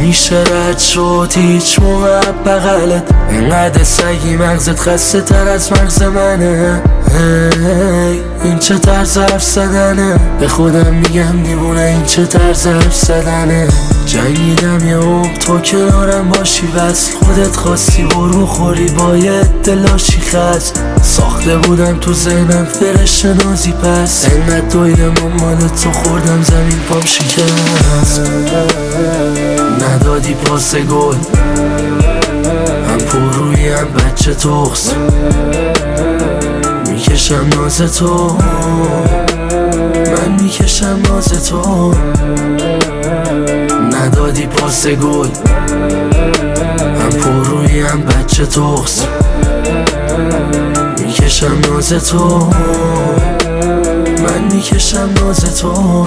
نمیشه رد شد هیچ موقع بغلت. اینقدر سگی مغزت خسته تر از مغز منه. این چه طرز حرف زدنه؟ به خودم میگم دیوونه این چه طرز حرف زدنه. جنگیدم یه عمر تو کنارم باشی، بس خودت خواستی برو خوری باید دلاشی خست. ساخته بودم تو ذهنم فرشته نازی، پس انقدر دویدم مال تو خوردم زمین پام شکست. ندادی پاس گل، هم پرویی هم بچه تخص، میکشم ناز تو، من میکشم ناز تو. ندادی پاس گل، هم پرویی هم بچه تخص، میکشم ناز تو، من میکشم ناز تو.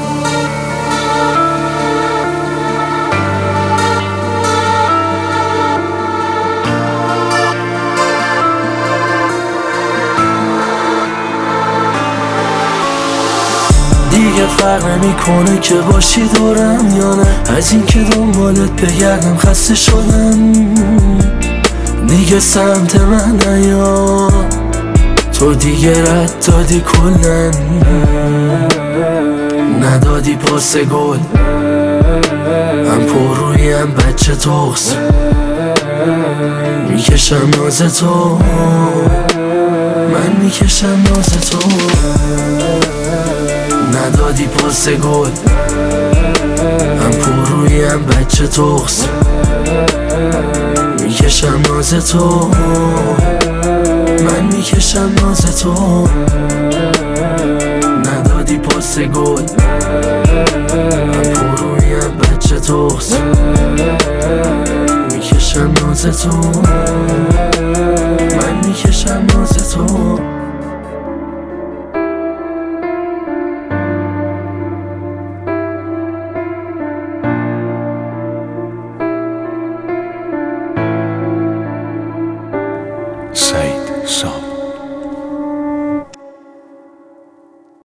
دیگه فرق نمیکنه که باشی دورم یا نه، از این که دنبالت بگردم خسته شدم. دیگه سمت من نیا، تو دیگه رد دادی کلن. ندادی پاس گل، هم پرویی هم بچه تخص، میکشم ناز تو، من میکشم ناز تو. ندادی پاس گل، هم پرویی هم بچه تخص، میکشم ناز تو، من میکشم ناز تو. ندادی پاس گل، هم پرویی هم بچه تخص، میکشم ناز تو، من میکشم ناز تو.